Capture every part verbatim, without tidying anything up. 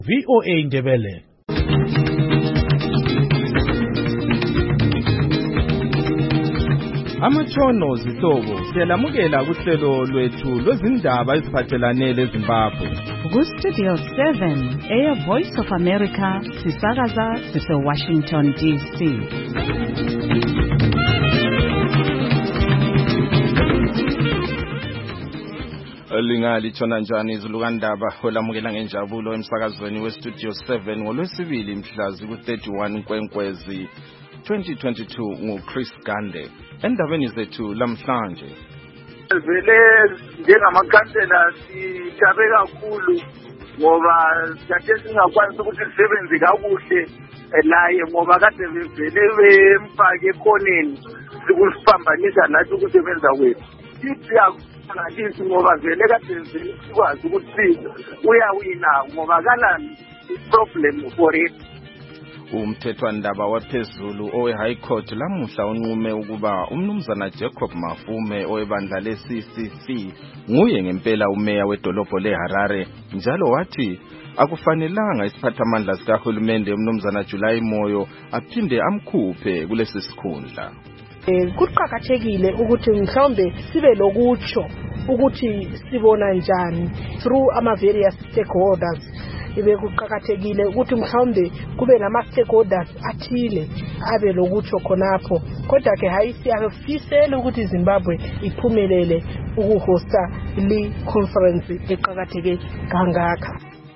V O A Ndebele. Amatshono zihlobo siyalamukela kuhlelo lwethu lwezindaba eziphathelane leZimbabwe. Ku Studio seven, Air Voice of America, sisakaza sise Washington D C. Lingali tshona njani izulukandaba olamukela ngenjabulo emsakazweni we Studio seven ngolwesibili mhlazi ku thirty-one Nkwenkwezi twenty twenty-two nguChris Gande. Endabeni zethu lamhlanje vele njengamakhansela sithabe kakhulu ngoba kade singakwanisa ukuthi sisebenze kakuhle laye ngoba kade vele bemfake ekhoneni sikusiphambanisa nathi ukusebenza kwethu. Sithi ngathi ngoba vele kade vele sikwazi ukuthi uyawina ngoba kana problem for it. Umthethwandaba waphezulu owe High Court lamuhla unqume ukuba umnumzana Jacob Mafume owebandla le-C C C nguye ngempela umeya wedolobho leHarare, njalo wathi akufanelanga isiphathamandla sikahulumende umnumzana July Moyo aphinde amkhuphe kulesi sikhundla. Eh kuqhakathekile ukuthi mhlawumbe sibe lokutsho ukuthi sibona njani through ama various stakeholders. Ibe kuqhakathekile ukuthi mhlawumbe kube nama stakeholders athile abe lokutsho khonapho, kodwa ke hayi siyafisela ukuthi Zimbabwe iphumelele ukuhosta le conference eqhakatheke kangaka.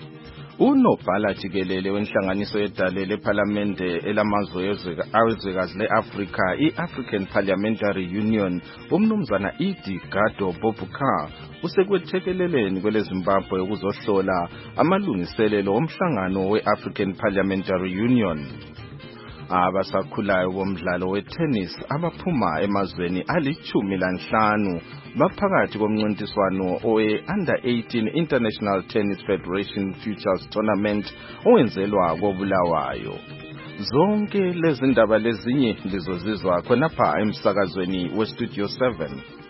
Unobhala jikelele wenhlanganiso yedale leParliamente elamazwe ezwekazi leAfrika, i-African Parliamentary Union, umnumzana Idi Gado Bobukar usekwethekeleleni kwele Zimbabwe ukuzohlola amalungiselelo omhlangano we-African Parliamentary Union. Abasakhulayo bomdlalo wetennis abaphuma emazweni alichumi lanhlanu baphakathi komncintiswano owe-Under eighteen International Tennis Federation Futures Tournament owenzelwa koBulawayo. Zonke lezi ndaba lezinye lizozizwa khonapha emsakazweni we Studio seven.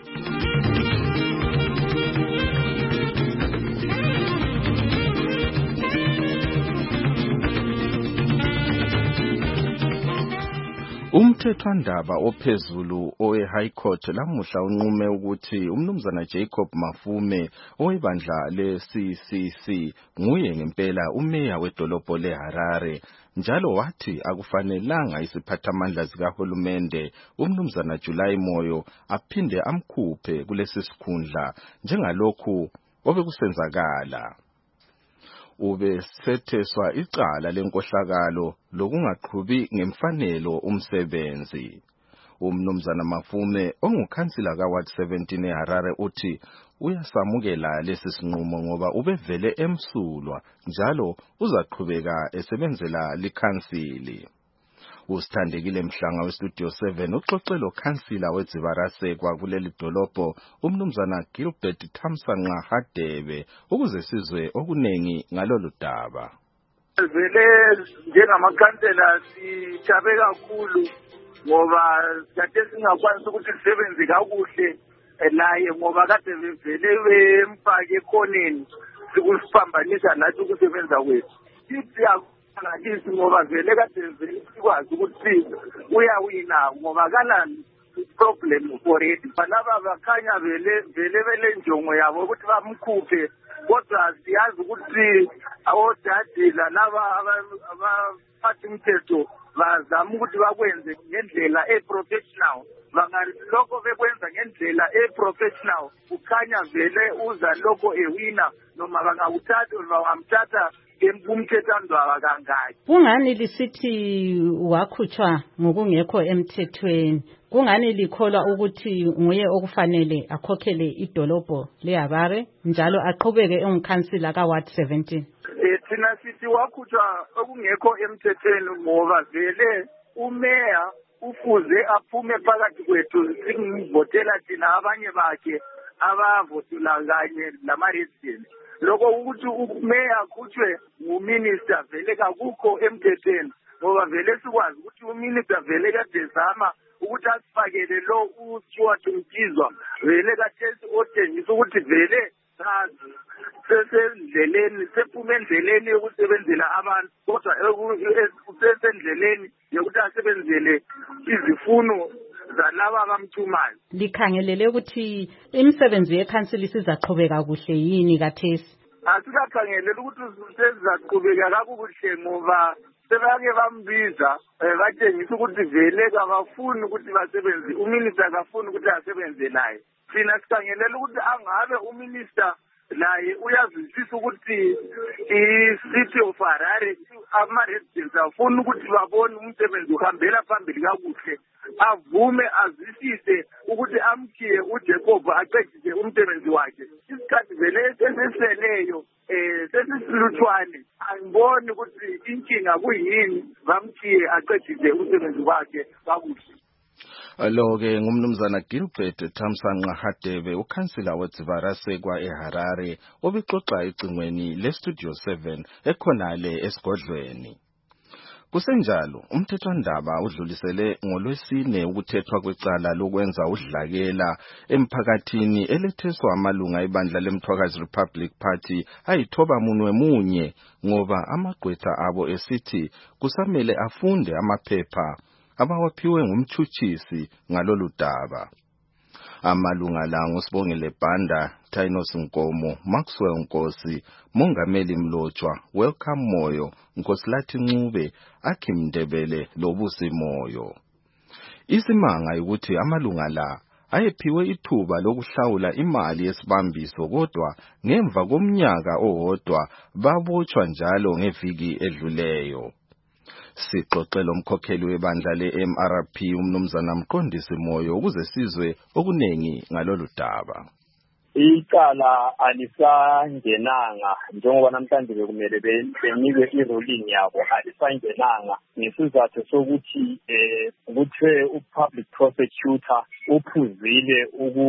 Umthethwandaba ophezulu owe High Court lamuhla unqume ukuthi umnumzana Jacob Mafume owebandla le-C C C nguye ngempela umeya wedolobho leHarare, njalo wathi akufanelanga isiphathamandla sikahulumende umnumzana July Moyo aphinde amkhuphe kulesi sikhundla njengalokhu obekusenzakala. Ube setheswa icala lenkohlakalo lokungaqhubi ngemfanelo umsebenzi. Umnumzana Mafume ongukhansila kaWard seventeen eHarare uthi uyasamukela lesi sinqumo ngoba ubevele emsulwa njalo uzaqhubeka esebenzela likhansili. Usithandekile Mhlanga we Studio seven uxoxelo khansila weDzibarasekwa kuleli dolobho umnumzana Gilbert Thamsanqa Hadebe ukuze sizwe okunengi ngalolu daba. Vele njengamakhansela sithabe kakhulu ngoba kade singakwanisa ukuthi sisebenze kakuhle laye ngoba kade vele bemfake ekhoneni sikusiphambanisa nathi ukusebenza kwethu. Sithi ngathi ngoba vele kade vele sikwazi ukuthi uyawina ngoba kana problem for it. Laba bakhanya vele vele vele njongo yabo ukuthi bamkhuphe, kodwa siyazi ukuthi awodadila laba abaphathi umthetho bazama ukuthi bakwenze ngendlela e-professional. Bangaloko bekwenza ngendlela e-professional kukhanya vele uza lokho ewina noma bangawuthatha noma bangamthatha umthethwandaba kangaki. Kungani lisithi wakhutshwa ngokungekho emthethweni? Kungani likholwa ukuthi nguye okufanele akhokhele idolobho leHarare njalo aqhubeke engukhansila kaWard seventeen? Eh thina sithi wakhutshwa okungekho emthethweni ngoba vele umeya ufuze aphume phakathi kwethu singivotela thina abanye bakhe abavotela kanye lama residents. Lokho ukuthi umeya akhutshwe nguminister vele kakukho emthethweni ngoba vele sikwazi ukuthi uminister vele kade zama ukuthi asifakele lo uStuart Mkizwa vele kade otshengisa ukuthi vele sesendleleni sephume endleleni yokusebenzela abantu kodwa usesendleleni yokuthi asebenzele izifuno zalaba abamthumayo. Likhangelele ukuthi imisebenzi yekhansili isizaqhubeka kuhle yini kathesi? Asikakhangele ukuthi sesizaqhubeka kakuhle ngoba sebake bambiza batshengisa ukuthi vele kabafuni ukuthi basebenze, uminister akafuni ukuthi asebenze naye. Thina sikhangelela ukuthi angabe uminister naye uyazwisisa ukuthi i-City of Harare ama-residents afuna ukuthi babone umsebenzi uhambela phambili kakuhle, avume azwisise ukuthi amkhiye uJacob aqedise umsebenzi wakhe. Isikhathi vele eseseleyo eh sesisilutshwane, angiboni ukuthi inkinga kuyini, bamkhiye aqedise umsebenzi wakhe kakuhle. Alo-ke ngumnumzana Gilbert Thamsanqa Hadebe, ukhansila weDzivarasekwa eHarare, obixoxa ecingweni leStudio seven ekhonale esigodlweni. Kusenjalo, umthethwandaba udlulisele ngolwesine ukuthethwa kwecala lokwenza udlakela emphakathini eletheswa amalunga ebandla leMthwakazi Republic Party ayithoba munwe munye ngoba amagqwetha abo esithi kusamele afunde amaphepha abawaphiwe ngumtshutshisi ngalolu daba. Amalunga la nguSibongile Banda, Tainos Nkomo, Maxwell Nkosi, Mongameli Mlotshwa, Welcome Moyo, Nkosilathi Ncube, Akim Ndebele loBusi Moyo. Isimanga ukuthi amalunga la ayephiwe ithuba lokuhlawula imali yesibambiso kodwa ngemva komnyaka owodwa babotshwa njalo ngeviki edluleyo. Sixoxela umkhokheli webandla le-M R P umnumzana Mqondisi Moyo ukuze sizwe okunengi ngalolu daba. Icala alisangenanga njengoba namhlanje bekumele benikwe i-ruling yabo, alisangenanga ngesizathu sokuthi eh kuthiwe u-public prosecutor uphuzile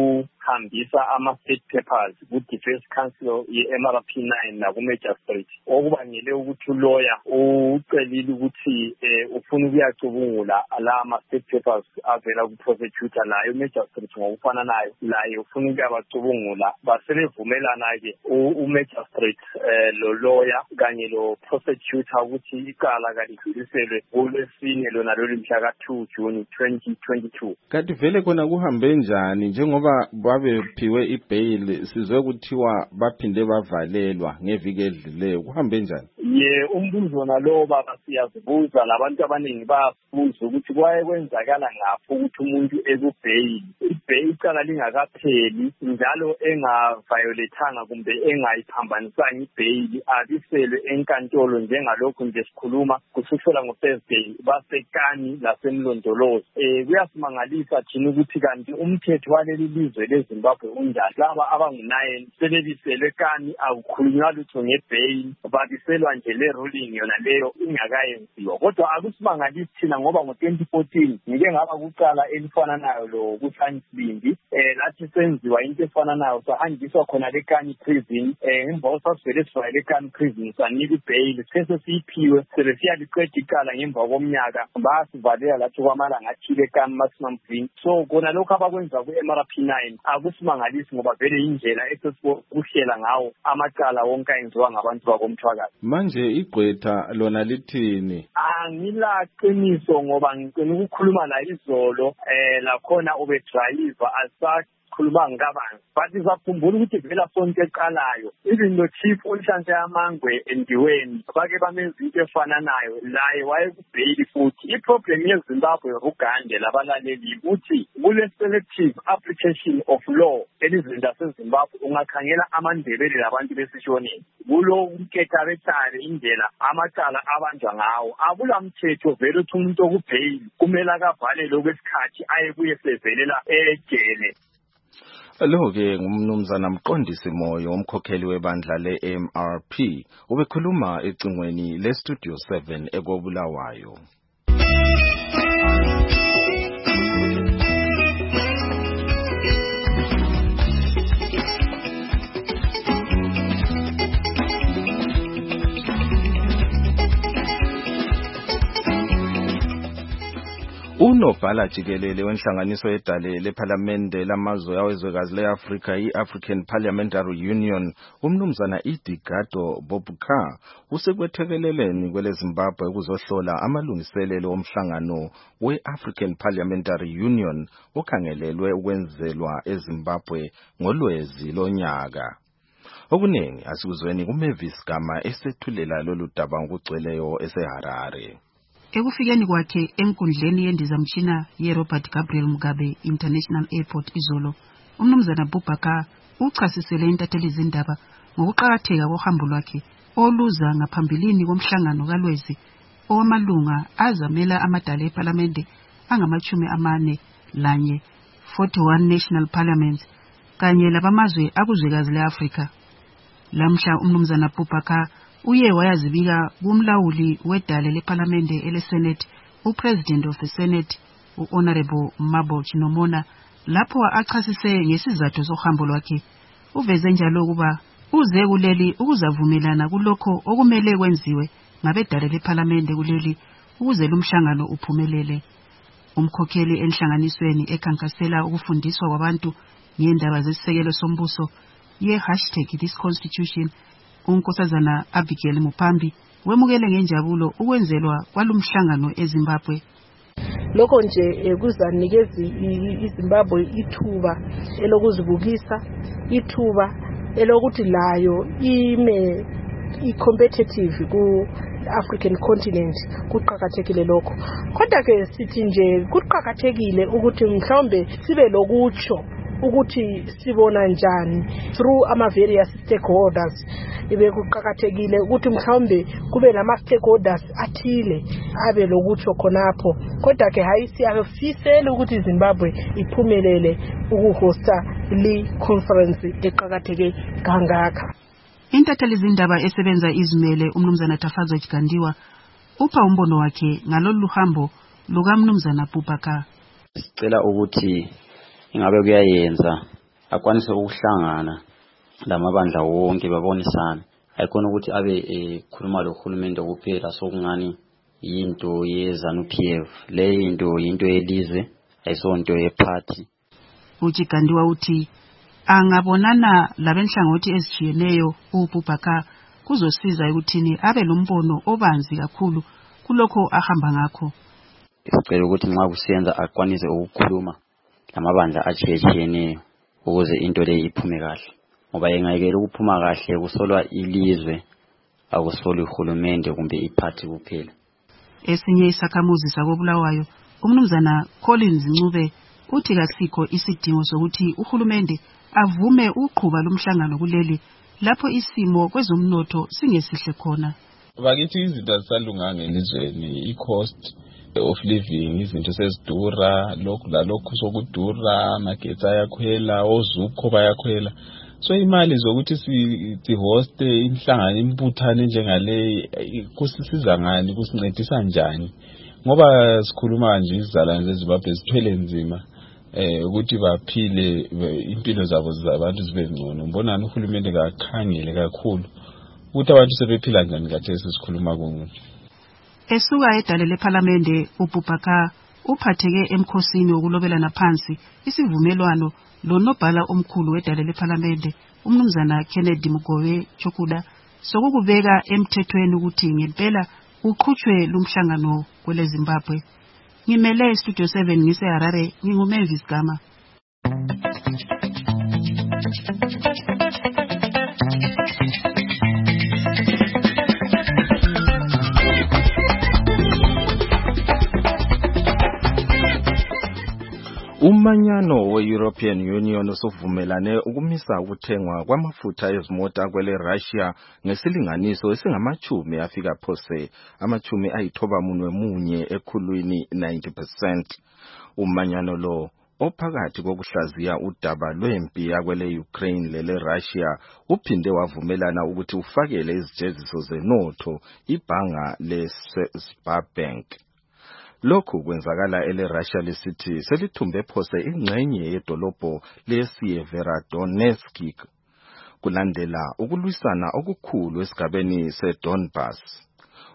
ukuhambisa ama-state papers ku-Defense Council ye-M R P nine naku-Magistrate, okubangele ukuthi uloya ucelile ukuthi eh ufuna ukuyacubungula la ama-state papers avela ku-prosecutor layo u-Magistrate ngokufana nayo layo ufuna ukuyabacubungula. Basebevumelana-ke u-Magistrate eh lo lawyer kanye lo prosecutor ukuthi icala kalidluliselwe ngolwesine lona lolu mhla ka two June twenty twenty-two. Kanti vele kona kuhambe njani njengoba babephiwe ibail sizwe kuthiwa baphinde bavalelwa ngeviki edlileyo, kuhambe njani? Ye umbuzo nalo baba siyazibuza, labantu abaningi bayabuza ukuthi kwaye kwenzakala ngapho ukuthi umuntu ekubail ibail icala lingakapheli njalo engaviolethanga kumbe engayiphambanisanga ibail abiselwe enkantolo njengalokhu nje sikhuluma kusukela ngoThursday basekani lasemlondolozi. Eh kuyasimangalisa thina ukuthi kanti umthetho waleli lizwe leZimbabwe unjani. Laba abangu-nine sebebiselwe kani akukhulunywa lutho ngebail, babiselwa nje le ruling yona leyo ingakayenziwa. Kodwa akusimangalisi thina ngoba ngo twenty fourteen ngike ngaba kucala elifana nayo lo kuSansibindi eh lathi senziwa into efana nayo sahanjiswa khona lekani prison eh emva kwasivele sivale lekani prison sanika ibail sese siyiphiwe sebe siyaliqeda icala ngemva komnyaka basivalela lathi kwamalanga athile ekani maximum green. So kona lokho abakwenza ku-M R P nine akusimangalisi ngoba vele indlela esesikuhlela ngawo amacala wonke ayenziwa ngabantu bakomthwakazi. Manje igqwetha lona lithini? Angilaqiniso ngoba ngicela ukukhuluma la izolo eh lakhona obedrayiva asa khuluma ngabantu bathi sakhumbula ukuthi vela sonke eqalayo izinto chief olishanthe amangwe endiweni bake bamenza into efana nayo laye wayekubail futhi. Iproblem yeZimbabwe ugande labalaleli ukuthi kule selective application of law elizweni laseZimbabwe ungakhangela amandebele labantu besishoneni kulo umketha bethale indlela amacala abanjwa ngawo akula mthetho vele uthi umuntu okubail kumele akavale lokwesikhathi ayebuye sevelela ejele. Lo-ke ngumnumzana Mqondisi Moyo umkhokheli webandla le-M R P ubekhuluma ecingweni leStudio seven ekobulawayo. Unobhala jikelele wenhlanganiso yedale lephalamende lamazwe awezwekazi le-Afrika i-African Parliamentary Union umnumzana Idigado Bobuka usekwethekeleleni kwele Zimbabwe ukuzohlola amalungiselelo omhlangano we-African Parliamentary Union okhangelelwe ukwenzelwa eZimbabwe ngolwezi lonyaka. Okuningi asikuzweni kuMavis Gama esethulela lolu daba ngokugcweleyo eseHarare. Ekufikeni kwakhe enkundleni yendizamtshina ye-Robert Gabriel Mugabe International Airport izolo, umnumzana Bobaka uchasisele intatheli zindaba ngokuqakatheka kohambo lwakhe oluza ngaphambilini komhlangano kalwezi owamalunga azamela amadala eParliament angamachumi amane lanye forty-one national parliaments kanye labamazwe akuzwekazi le-Afrika. Lamhla umnumzana Bobaka uye wayazibika kumlawuli wedale leParliament ele-Senate uPresident of the Senate uHonorable Mabo Chinomona lapho achasise ngesizathu sohambo lwakhe. Uveze njalo ukuba uze kuleli ukuzavumelana kulokho okumele kwenziwe ngabedale leParliament kuleli ukuze lumhlangano uphumelele. Umkhokheli enhlanganisweni ekhankasela ukufundiswa kwabantu ngendaba zesisekelo sombuso ye hashtag this constitution unkosazana Abigail Mupambi wemukele ngenjabulo ukwenzelwa kwalumhlangano eZimbabwe. Lokho nje kuzanikeza iZimbabwe ithuba elokuzibukisa, ithuba elokuthi layo ime i-competitive ku African continent. Kuqhakathekile lokho. Kodwa ke sithi nje kuqhakathekile ukuthi mhlawumbe sibe lokutsho ukuthi sibona njani through ama various stakeholders. Ibe kuqhakathekile ukuthi mhlawumbe kube nama stakeholders athile abe lokutsho khonapho. Kodwa ke hayi siyafisela ukuthi Zimbabwe iphumelele ukuhosta le conference eqhakatheke kangaka. Intatheli zindaba esebenza izimele umnumzana Tafazo Chigandiwa upha umbono wakhe ngalolu hambo lukaMnumzana Bobaka. Sicela ukuthi ingabe kuyayenza akwanise ukuhlangana lamabandla wonke babonisana, ayikona ukuthi abe ekhuluma lohulumende kuphela sokungani yinto yeZANU P F, le into yinto yelizwe ayisonto yeparty. Uchigandiwa uthi angabonana labenhlangothi ezijiyeneyo uBobaka kuzosiza ukuthini abe lombono obanzi kakhulu kulokho ahamba ngakho. Sicela ukuthi nxa kusenza akwanise ukukhuluma lamabandla ajiyeneyo ukuze into le iphume kahle, ngoba engayekela ukuphuma kahle kusolwa ilizwe akusolwa uhulumende kumbe iparty kuphela. Esinye isakhamuzi sakobulawayo umnumzana Collins Ncube uthi kasikho isidingo sokuthi uhulumende avume uqhuba lomhlangano kuleli lapho isimo kwezomnotho singesihle khona. Bakithi izinto azisalunganga elizweni, i-cost of living izinto sezidura, lokhu lalokhu sokudura, amagetsi ayakhwela, ozukho bayakhwela. So imali zokuthi si host inhlangano imbuthane njengale kusisiza ngani, kusincedisa njani? Ngoba sikhuluma nje izizalwane zeZimbabwe zithwele nzima eh ukuthi baphile impilo zabo zabantu zibe ngcono. Mbonana uhulumende kakhangele kakhulu ukuthi abantu sebephila njani kathesi sikhuluma kunye. Esuka edale leParliament uBobaka uphatheke emkhosini wokulobelana phansi isivumelwano lonobhala omkhulu wedale leParliament umnumzana Kennedy Mugobe Chokuda sokukubeka emthethweni ukuthi ngempela uqhutshwe lumhlangano kwele Zimbabwe. Ngimele Studio seven ngise Harare, nginguMavis Gama. Umanyano we-European Union usuvumelane ukumisa ukuthengwa kwamafutha ezimota kwele Russia ngesilinganiso esingamachumi afika phose amachumi ayithoba munwe munye ekhulwini ninety percent. Umanyano lo ophakathi kokuhlaziya udaba lwempi yakwele Ukraine lele Russia uphinde wavumelana ukuthi ufakele izijeziso zenotho ibhanga le-Sberbank. Lokhu kwenzakala ele Russia lesithi selithumbe phose ingxenye yedolobho leSeverodonetsk kulandela ukulwisana okukhulu esigabeni seDonbas.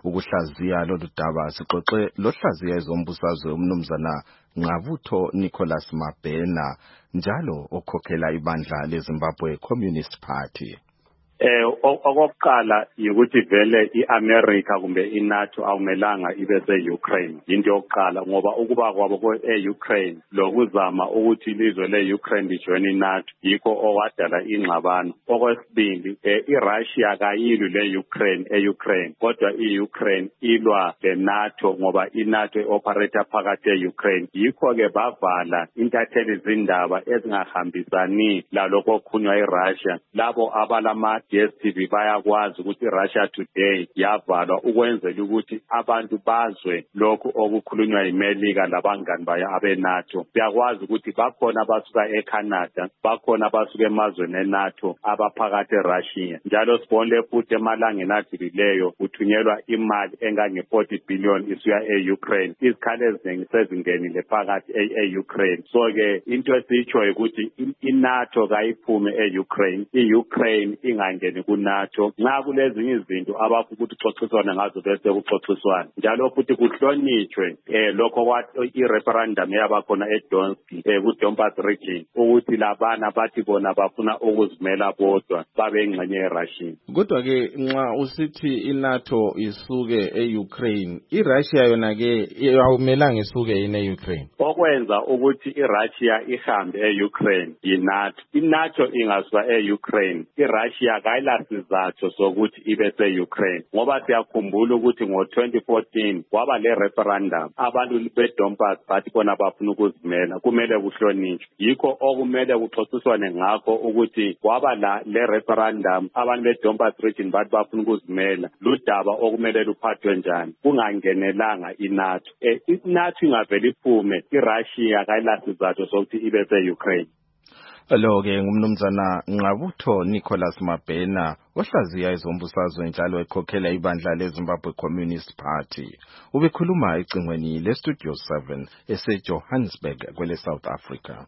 Ukuhlaziya lolu daba sixoxe lohlaziya ezombusazwe umnumzana Ngqabutho Nicholas Mabhena njalo okhokhela ibandla leZimbabwe Communist Party. Eh okokuqala ukuthi vele iAmerica kumbe iNATO awumelanga ibe seUkraine into yokuqala ngoba ukuba kwabo eUkraine lokuzama ukuthi ilizwe leUkraine lijoin iNATO yikho okwadala ingxabano. Okwesibili iRussia kayilwi leUkraine eUkraine kodwa iUkraine ilwa leNATO ngoba iNATO operate phakathi eUkraine yikho ke bavala intatheli izindaba ezingahambisani lalokho okukhulunywa iRussia labo abalama D S T V bayakwazi ukuthi Russia Today yavalwa ukwenzela ukuthi abantu bazwe lokho okukhulunywa yiMelika labangani bayo abeNATO. Bayakwazi ukuthi bakhona abasuka eCanada, bakhona abasuka emazweni eNATO abaphakathi eRussia. Njalo sibonile futhi emalangeni adlulileyo kuthunyelwa imali engange forty billion isuka eUkraine. Izikhali eziningi sezingenile phakathi eUkraine. So ke into esitsho ukuthi iNATO kayiphume eUkraine, iUkraine ingangeni kuNATO. Nxa kulezinye izinto abafuna ukuthi xoxiswane ngazo bese kuxoxiswana. Njalo futhi kuhlonitshwe eh lokho kwathi ireferendum yabakhona eDonetsk eh kuDonbas region ukuthi labana bathi bona bafuna ukuzimela bodwa babe ingxenye yeRussia. Kodwa ke nxa usithi iNATO isuke eUkraine, iRussia yona ke awumelanga isuke ine Ukraine. Okwenza ukuthi iRussia ihambe eUkraine yiNATO. iNATO ingasuka eUkraine, iRussia kayila sizathu sokuthi ibe seUkraine ngoba siyakhumbula ukuthi ngo twenty fourteen kwaba le referendum abantu beDonbas bathi bona bafuna ukuzimela kumele kuhlonishwe. Yikho okumele kuxoxiswane ngakho ukuthi kwaba la le referendum abantu beDonbas region bathi bafuna ukuzimela ludaba okumele luphathwe njani kungangenelanga iNATO. Eh iNATO ingavela iphume iRussia kayila sizathu sokuthi ibe seUkraine. Lo ke ngumnumzana Ngqabutho Nicholas Mabhena ohlaziya ezombusazwe njalo ekhokhela ibandla leZimbabwe Communist Party. Ubekhuluma ecingweni leStudio seven eseJohannesburg kwele South Africa.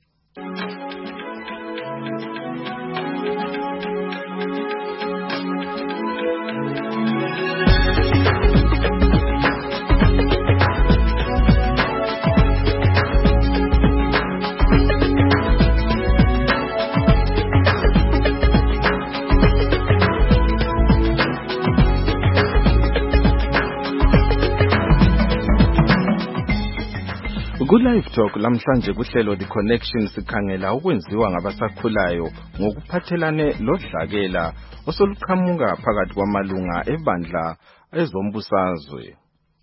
Ku-Live Talk lamhlanje kuhlelo The Connection sikhangela ukwenziwa ngabasakhulayo ngokuphathelane lodlakela osoluqhamuka phakathi kwamalunga ebandla ezombusazwe.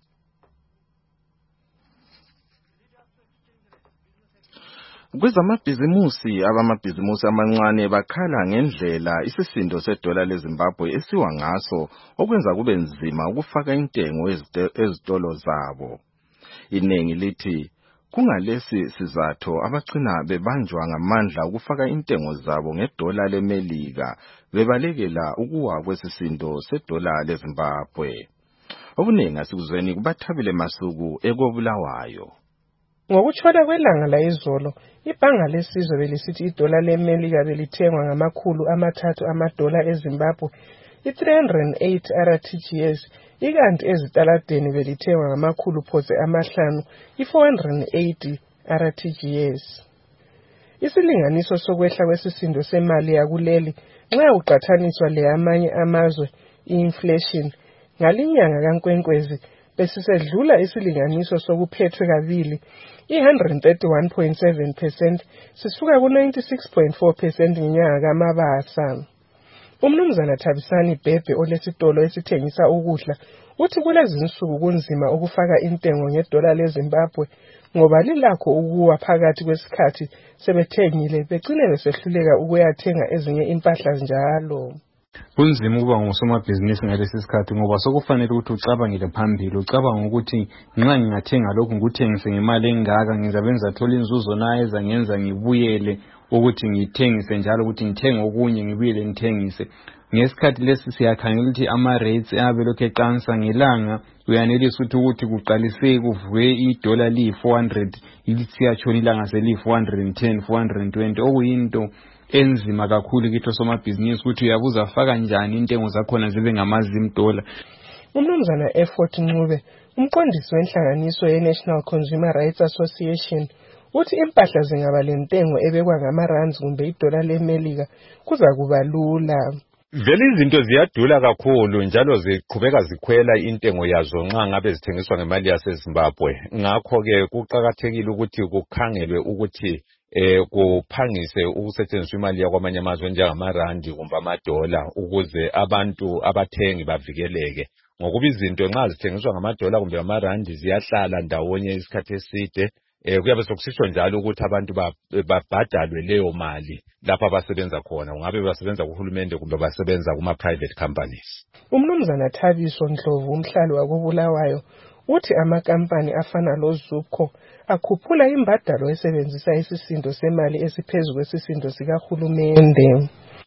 Kwezamabhizimusi abamabhizimusi amancane bakhala ngendlela isisindo sedola leZimbabwe esiwa ngaso okwenza kube nzima ukufaka intengo ezitolo zabo. Inengi lithi kungalesi sizathu abagcina bebanjwa ngamandla ukufaka intengo zabo ngedola leMelika bebalekela ukuwa kwesisindo sedola leZimbabwe. Okuningi asikuzweni kubathabile masuku ekobulawayo. Ngokuthola kwelanga la izolo, ibhanga lesizwe belisithi idola leMelika belithengwa ngamakhulu amathathu amadola eZimbabwe, i-three hundred eight R T G S, ikanti ezitaladeni belithengwa ngamakhulu phose amahlanu, i-four hundred eighty R T G S. Isilinganiso sokwehla kwesisindo semali yakuleli nxa uqathaniswa leyamanye amazwe, i-inflation, ngalinyanga kaNkwenkwezi besisedlula isilinganiso sokuphethwe kabili, i-one hundred thirty-one point seven percent sisuka ku-ninety-six point four percent ngenyanga kaMabasa. Umnumzana Thabisani Bhebhe olesitolo esithengisa ukudla uthi kulezi nsuku kunzima ukufaka intengo ngedola leZimbabwe ngoba lilakho ukuwa phakathi kwesikhathi sebethengile begcine besehluleka ukuyathenga ezinye impahla njalo. Kunzima ukuba ngusomabhizinisi ngalesi sikhathi ngoba sokufanele ukuthi ucabangile phambili, ucabanga ukuthi nxa ngingathenga lokhu ngikuthengise ngemali engaka ngizabenza thola inzuzo naye ezangenza ngibuyele ukuthi ngithengise njalo ukuthi ngithenge okunye ngibuyele ngithengise. Ngesikhathi lesi siyakhangela ukuthi ama rates abelokhu eqansa ngelanga uyanelisa ukuthi kuqalise kuvuke idola li four hundred ilitsiyatshona ilanga seli four hundred ten four hundred twenty okuyinto enzima kakhulu kithi somabhizinisi ukuthi uyabuza faka njani intengo zakhona zibe ngamazim dollar. Umnumzana Effort Ncube, umqondisi wenhlanganiso ye-National Consumer Rights Association, uthi impahla zingaba lentengo ebekwa ngama-rands kumbe idola le-Melika kuza kuba lula. Vele izinto ziyadula kakhulu njalo ziqhubeka zikhwela intengo yazo nxa ngabe zithengiswa ngemali yaseZimbabwe. Ngakho ke kuqakathekile ukuthi kukhangelwe ukuthi eh kuphangise ukusetshenziswa imali yakwamanye amazwe njengamarandi kumbe amadola ukuze abantu abathengi bavikeleke. Ngokuba izinto nxa zithengiswa ngamadola kumbe amarandi ziyahlala ndawonye isikhathi eside. Eh kuyabe sokusisho njalo ukuthi abantu babhadalwe leyo mali lapha abasebenza khona, ungabe basebenza kuhulumende kumbe basebenza kuma private companies. Umnumzana Thabiso Ndlovu, umhlali wakoBulawayo, uthi amakampani afana loZupco akhuphula imbadalo esebenzisa isisindo semali esiphezulu kwesisindo sikahulumende.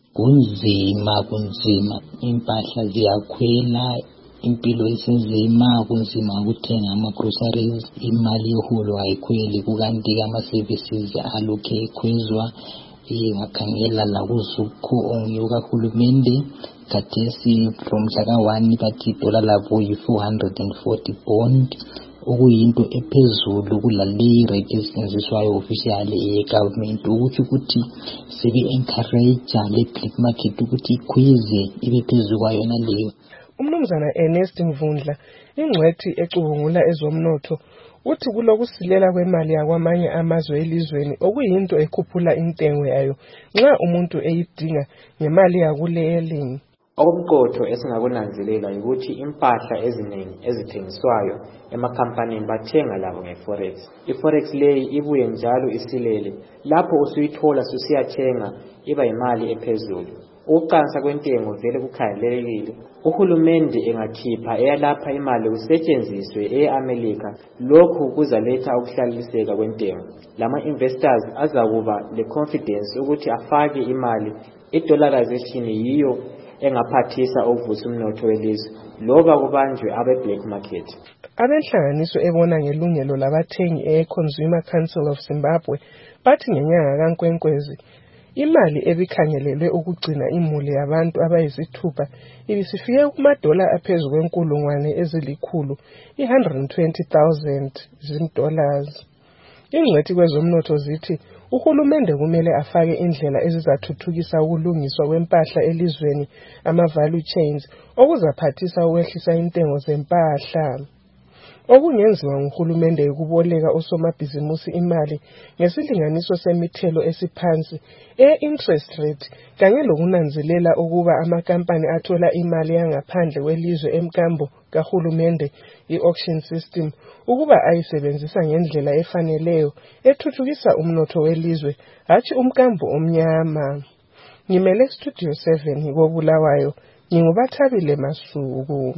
Kunzima kunzima, impahla ziyakhwela, impilo isinzima, kunzima ukuthenga ama-groceries, imali yeholo ayikhweli, kukanti ama-services alokhe ekhwezwa. Ngakhangela la kuZupco ongiyuka hulumende khathesi from mhlaka one bathi idola labo yi-four hundred forty bond, okuyinto ephezulu kulale rate esetshenziswayo officially ye-government, ukuthi ukuthi sebe-encourage le-black market ukuthi ikhweze ibe phezulu kwayo naleyo. Umnumzana Ernest Mvundla, ingcwethi ecubungula ezomnotho, uthi kulokusilela kwemali yakwamanye amazwe elizweni okuyinto ekhuphula intengo yayo nxa umuntu eyidinga ngemali yakuleli. Okumqotho esingakunanzelela ukuthi impahla eziningi ezithengiswayo emakhampanini bathenga labo ngeforex. Iforex leyi ibuye njalo isilele lapho usuyithola susiyathenga iba imali ephezulu. Ukuqansa kwentengo vele kukhangelelekile. Uhulumende engakhipha eyalapha imali kusetshenziswe e-America, lokhu kuzaletha ukuhlaliseka kwentengo. Lama investors azakuba le confidence ukuthi afake imali. I-dollarization yiyo engaphathisa ukuvusa umnotho welizwe loba kubanjwe abe-black market. Abenhlanganiso ebona ngelungelo labathengi e-Consumer Council of Zimbabwe bathi ngenyanga kaNkwenkwezi imali ebikhangelelwe ukugcina imuli yabantu abayisithupha ibisifike kumadola aphezulu kwenkulungwane ezilikhulu one hundred twenty thousand dollars. Ingcwethi kwezomnotho zithi uhulumende kumele afake indlela ezizathuthukisa ukulungiswa kwempahla elizweni, ama-value chains, okuzaphathisa ukwehlisa intengo zempahla. Okungenziwa nguhulumende ukuboleka osomabhizimusi imali ngesilinganiso semithelo esiphansi e-interest rate kanye lokunanzelela ukuba amakampani athola imali yangaphandle kwelizwe emkambo kahulumende i-auction system ukuba ayisebenzisa ngendlela efaneleyo ethuthukisa umnotho welizwe, hatshi umkambo omnyama. Ngimele Studio seven ngikobulawayo, ngingubathabile Masuku.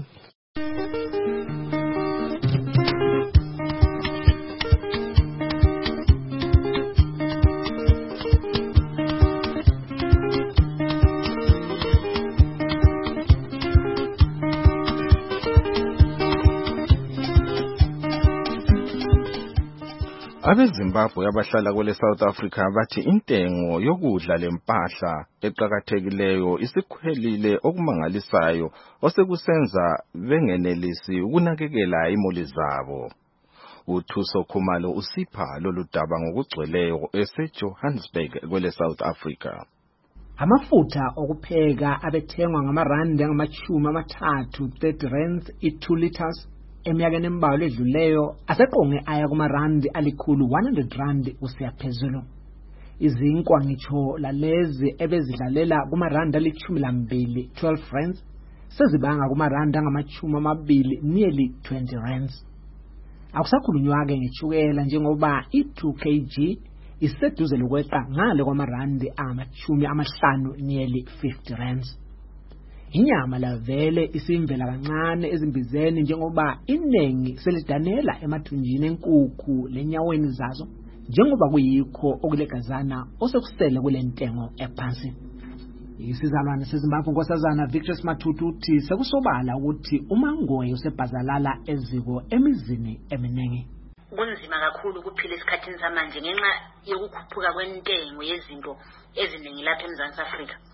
Abezimbabwe abahlala kwele South Africa bathi intengo yokudla lempahla eqhakathekileyo isikhwelile okumangalisayo osekusenza bengenelisi ukunakekela imuli zabo. uThuso Khumalo usipha lolu daba ngokugcweleyo eseJohannesburg kwele South Africa. Amafutha okupheka abethengwa ngamarandi angamachumi amathathu thirty rands i-two liters eminyakeni embalwa edluleyo aseqonge aya kumarandi alikhulu one hundred rand usiya phezulu. Izinkwa ngitsho lalezi ebezidlalela kumarandi alichumi lambili twelve rands sezibanga kumarandi angamachumi amabili nearly twenty rands. Akusakhulunywa-ke ngechukela njengoba i-two kilograms iseduze lokweqa ngale kwamarandi amachumi amahlanu nearly fifty rands. Inyama la vele isimvela kancane ezimbizeni njengoba inengi selidanela emathunjini enkukhu lenyaweni zazo njengoba kuyikho okulegazana osekusele kulentengo ephansi. Isizalwane seZimbabwe nkosazana Victor Mathutu uthi sekusobala ukuthi umangoye usebhazalala eziko emizini eminengi. Kunzima kakhulu ukuphila esikhathini samanje ngenxa yokukhuphuka kwentengo yezinto eziningi lapha eMzansi Afrika.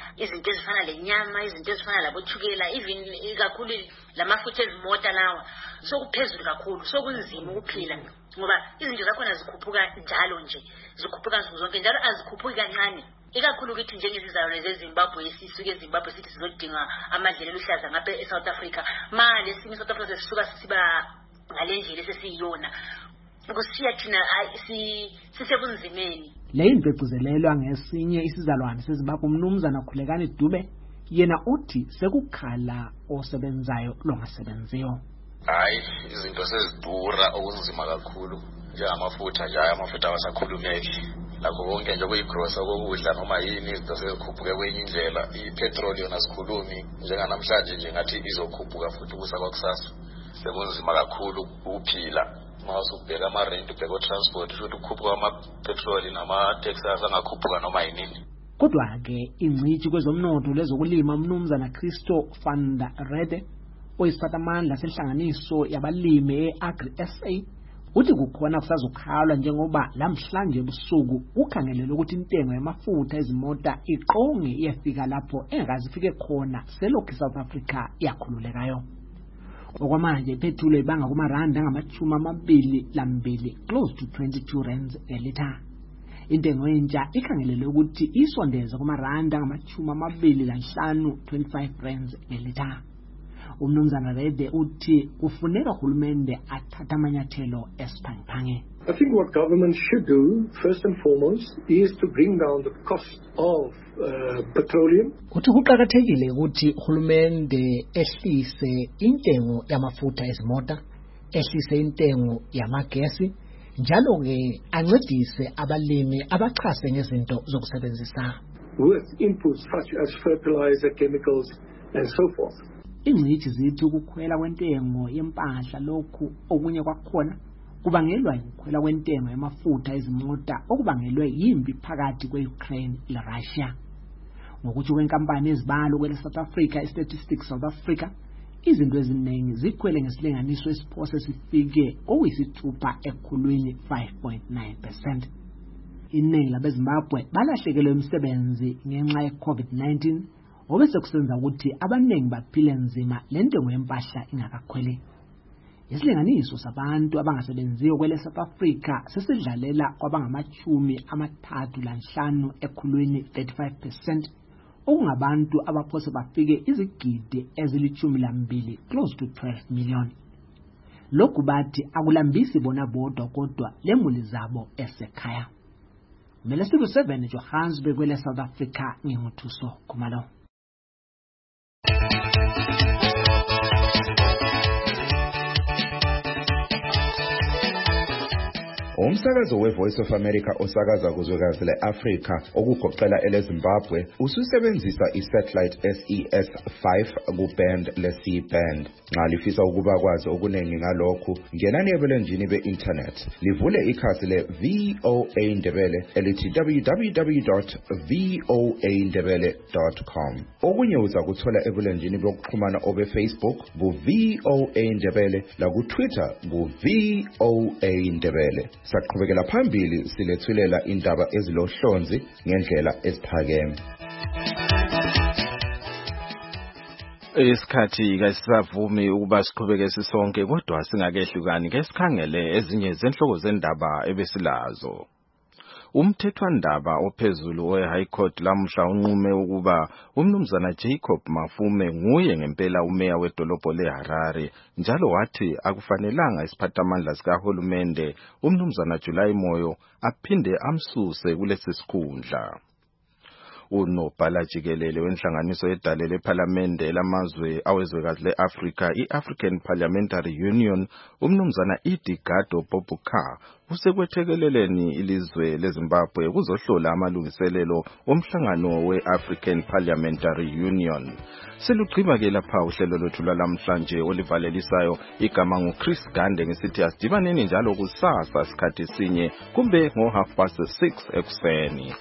izinto ezifana lenyama izinto ezifana labothukela even ikakhulu lamafutha ezimota lawa sokuphezulu kakhulu sokunzima ukuphila ngoba izinto zakhona zikhuphuka njalo nje zikhuphuka nsuku zonke njalo azikhuphuki kancane ikakhulu ukuthi njengezizalwane zeZimbabwe esisuke eZimbabwe sithi sizodinga amadlela eluhlaza ngapha eSouth Africa manje simi South Africa sisuka siba ngalendlela esesiyona kushiya thina sisebunzimeni. Le into egcizelelwa ngesinye isizalwane seZimbabwe umnumzana Khulekani Dube yena uthi sekukhala osebenzayo longasebenziyo. Hayi izinto sezidura okunzima kakhulu njengamafutha nje amafutha awasakhulumeki lakho konke nje kuyigrosa kokudla noma yini izinto sezikhuphuke kwenye indlela ipetrol yona sikhulumi njenganamhlanje nje ngathi izokhuphuka futhi kusa kwakusasa sekunzima kakhulu ukuphila mawusubheka ama-rent ubheka o-transport futhi ukukhuphuka ama-petrol nama-taxes angakhuphuka noma yinini. Kodwa-ke ingcitshi kwezomnotho lezokulima umnumzana Christo van der Rede oyisiphathamandla senhlanganiso yabalimi e-Agri S A uthi kukhona kusazokhalwa njengoba lamhlanje ebusuku ukhangelele ukuthi intengo yamafutha ezimota iqonge iyafika lapho engazifike khona selokhu South Africa yakhululekayo. Okwamanje ipetrol ibanga kumarandi angamachumi amabili lambili close to twenty-two rands a litre. Intengo entsha ikhangelele ukuthi isondeze kumarandi angamachumi amabili lanhlanu twenty-five rands a litre. Umnumzana Rede uthi kufuneka uhulumende athatha amanyathelo esiphangiphange. I think what government should do first and foremost is to bring down the cost of uh, petroleum. Uthi kuqhakathekile ukuthi uhulumende ehlise intengo yamafutha ezimota, ehlise intengo yamagesi, njalo ke ancedise abalimi abachase ngezinto zokusebenzisa with inputs such as fertilizer, chemicals and so forth. Ingcitshi zithi ukukhwela kwentengo yempahla lokhu okunye kwakhona kubangelwa ukukhwela kwentengo yamafutha ezimota okubangelwe yimpi phakathi kwe-Ukraine le-Russia. Ngokuthi kwenkampani ezibalo kwele South Africa i-Statistics South Africa izinto eziningi zikhwele ngesilinganiso esiphose sifike okuyisithupha ekhulwini five point nine percent. Iningi labeZimbabwe balahlekelwe imisebenzi ngenxa ye-COVID nineteen obese kusenza ukuthi abaningi baphile nzima lentengo yempahla ingakakhweli. Isilinganiso sabantu abangasebenziyo kwele South Africa sesidlalela kwabangamachumi amathathu lanhlanu ekhulwini thirty-five percent okungabantu abaphose bafike izigidi ezilichumi lambili close to twelve million. Lokhu bathi akulambisi bona bodwa kodwa lemuli zabo esekhaya. Melesibu seven Johannesburg kwele South Africa nginguthuso Khumalo. Umsakazo we-Voice of America osakaza kuzwekazi le-Afrika okugoqela ele-Zimbabwe ususebenzisa i-satellite S E S five ku-band le-C band. Nxa lifisa ukuba kwazi okuningi ngalokhu, ngenani ebulenjini be-internet livule ikhasi le-V O A Ndebele elithi w w w dot voa ndebele dot com. Okunye uzakuthola ebulenjini bokuxhumana obe-Facebook ku-V O A Ndebele laku-Twitter ku-V O A Ndebele. Saqhubekela phambili silethulela indaba ezilohlonzi ngendlela esiphakeme. Isikhathi kasisavumi ukuba siqhubeke sisonke kodwa singakehlukani ke sikhangele ezinye zenhloko zendaba ebesilazo. Umthethwandaba ophezulu we-High Court lamhla unqume ukuba umnumzana Jacob Mafume nguye ngempela umeya wedolobho leHarare njalo wathi akufanelanga isiphathamandla sikahulumende umnumzana July Moyo aphinde amsuse kulesi sikhundla. Unobhala jikelele wenhlanganiso yedale lephalamende lamazwe awezwekazi le-Afrika i-African Parliamentary Union umnumzana Idigado Bobuka usekwethekeleleni ilizwe leZimbabwe kuzohlola amalungiselelo omhlangano we-African Parliamentary Union. Selugqiba ke lapha uhlelo lwethu lwalamhlanje olivalelisayo igama nguChris Gande ngesithi asidibaneni njalo kusasa sikhathi sinye kumbe ngo half past six ekuseni.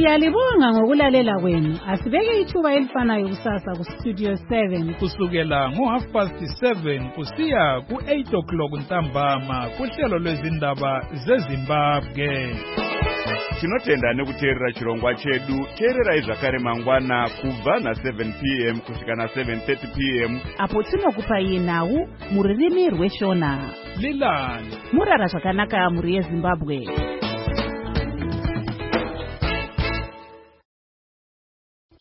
Siyalibonga ngokulalela kwenu. Asibeke ithuba elifanayo kusasa ku Studio seven kusukela ngo half past seven kusiya ku eight o'clock ntambama kuhlelo lwezindaba zeZimbabwe. Tinotenda nekuteerera chirongwa chedu. Teererai zvakare mangwana kubva na seven p m kusvika na seven thirty p m apo tinokupai nhau mururimi rweshona. Lilani murara zvakanaka muri yeZimbabwe.